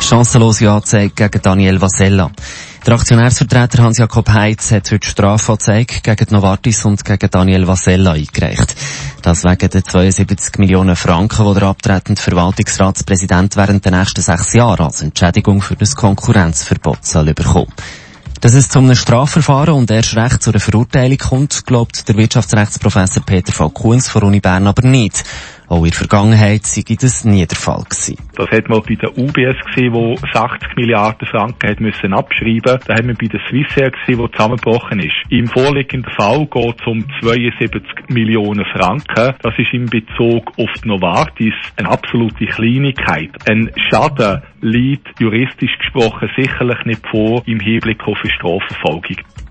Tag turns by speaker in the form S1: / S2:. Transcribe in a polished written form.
S1: Chancenlose Anzeige gegen Daniel Vasella. Der Aktionärsvertreter Hans-Jakob Heitz hat heute Strafanzeige gegen Novartis und gegen Daniel Vasella eingereicht. Das wegen der 72 Millionen Franken, die der abtretende Verwaltungsratspräsident während der nächsten 6 Jahre als Entschädigung für das Konkurrenzverbot soll bekommen. Dass es zu einem Strafverfahren und erst recht zu einer Verurteilung kommt, glaubt der Wirtschaftsrechtsprofessor Peter V. Kuhns von Uni Bern aber nicht. Auch in der Vergangenheit sei das nie der Fall gewesen.
S2: Das hat man bei der UBS gesehen, wo 80 Milliarden Franken hat müssen abschreiben. Da haben wir bei der Swissair gesehen, wo zusammengebrochen ist. Im vorliegenden Fall geht es um 72 Millionen Franken. Das ist in Bezug auf die Novartis eine absolute Kleinigkeit. Ein Schaden liegt juristisch gesprochen sicherlich nicht vor im Hinblick auf eine Strafverfolgung.